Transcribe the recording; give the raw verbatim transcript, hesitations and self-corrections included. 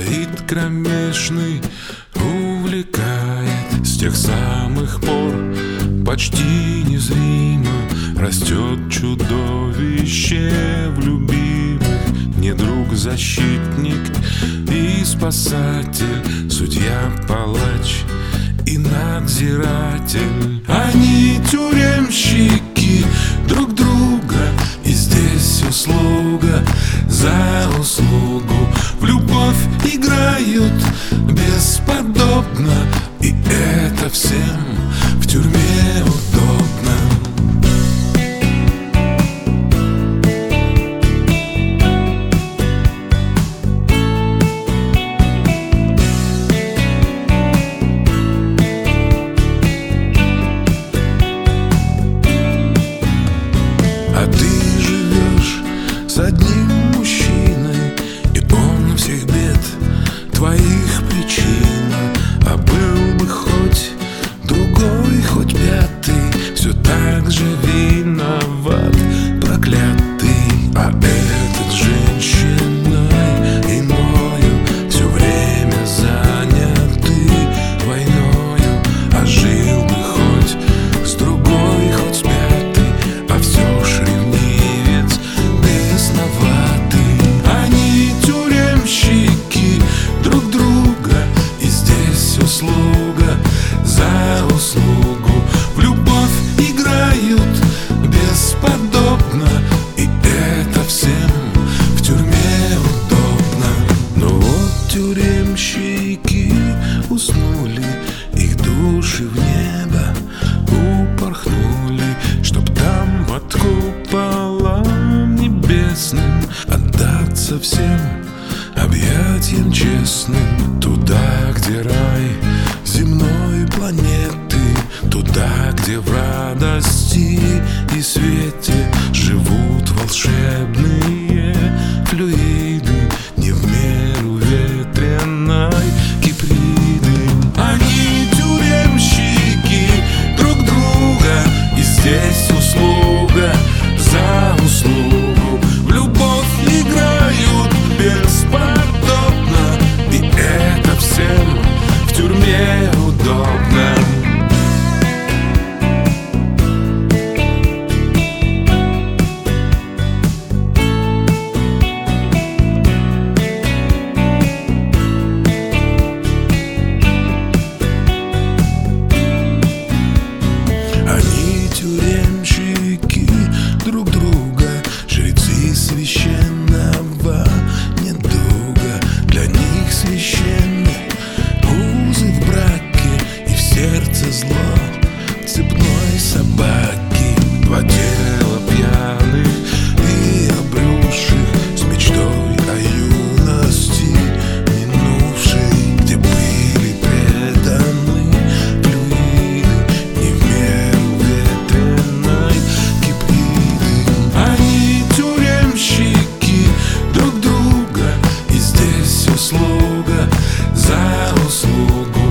стоит кромешный, увлекает. С тех самых пор почти незримо растет чудовище в любимых. Не друг, защитник и спасатель, судья-палач и надзиратель. Они тюремщики друг друга, и здесь услуга за услугу. В любовь играют бесподобно, и это всем в тюрьме удобно. А ты живешь с одним мужчиной, и он всех бед твоих причина. А был бы хоть другой, хоть пятый, все так же виноват проклятый. А этот женщиной иною все время занятый войною. А жил бы хоть с другой, хоть с пятой, а все ж ревнивец бесноватый. Они тюремщики друг друга, и здесь услуга за услугу. В любовь играют бесподобно, и это всем в тюрьме удобно. Но вот тюремщики уснули, их души в небо упорхнули, чтоб там под куполом небесным отдаться всем объятиям честным. Туда, где рай земной планеты, туда, где в радости и свете живут волшебные флюиды, не в меру ветреной Киприды. Они тюремщики друг друга, и здесь услуга за услугу. В любовь играют бесподобно, и это всем в тюрьме удобно. Они тюремщики друг друга, жрецы священного недуга. Для них священны узы в браке, и в сердце зло цепной собаки. Два тела пьяных и обрюзших, с мечтой о юности минувшей, где были преданы флюиды, не в меру ветреной Киприды. Они тюремщики друг друга, и здесь услуга за услугу.